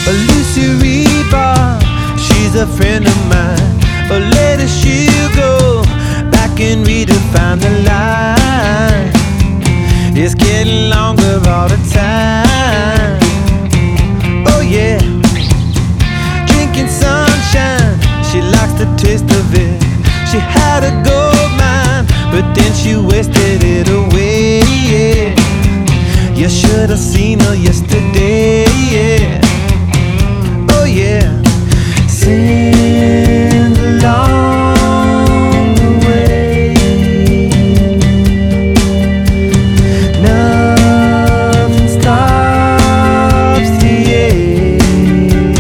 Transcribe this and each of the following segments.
Lucy Rebar, she's a friend of mine, but later she'll go back and redefine the line. It's getting longer all the time. Oh yeah, drinking sunshine, she likes the taste of it. She had a gold mine, but then she wasted it away. Yeah. You should have seen her yesterday. Yeah. Oh yeah, sing along the way. Nothing stops the ache.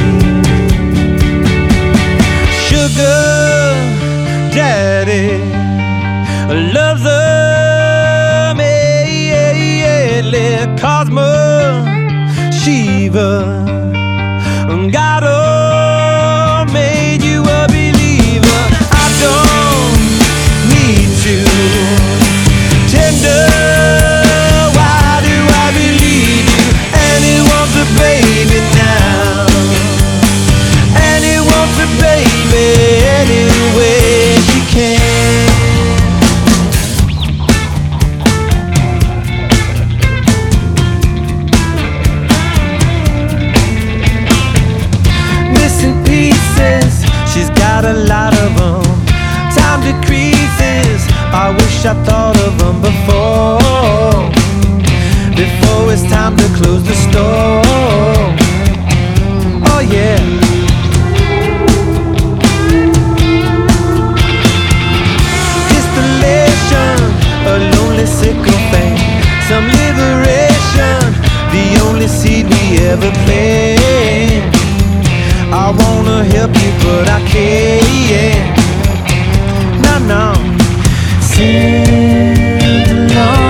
Sugar Daddy loves her madly. Cosmo Shiva God made you a believer. I don't need to tender. Why do I believe you? And he wants a baby now, and he wants a baby any way she can. She's got a lot of them. Time decreases. I wish I thought of them before it's time to close the store. Oh yeah. Distillation, a lonely sycophant. Some liberation, the only seed we ever played. I wanna help you, but I can't. No, no. Sing along.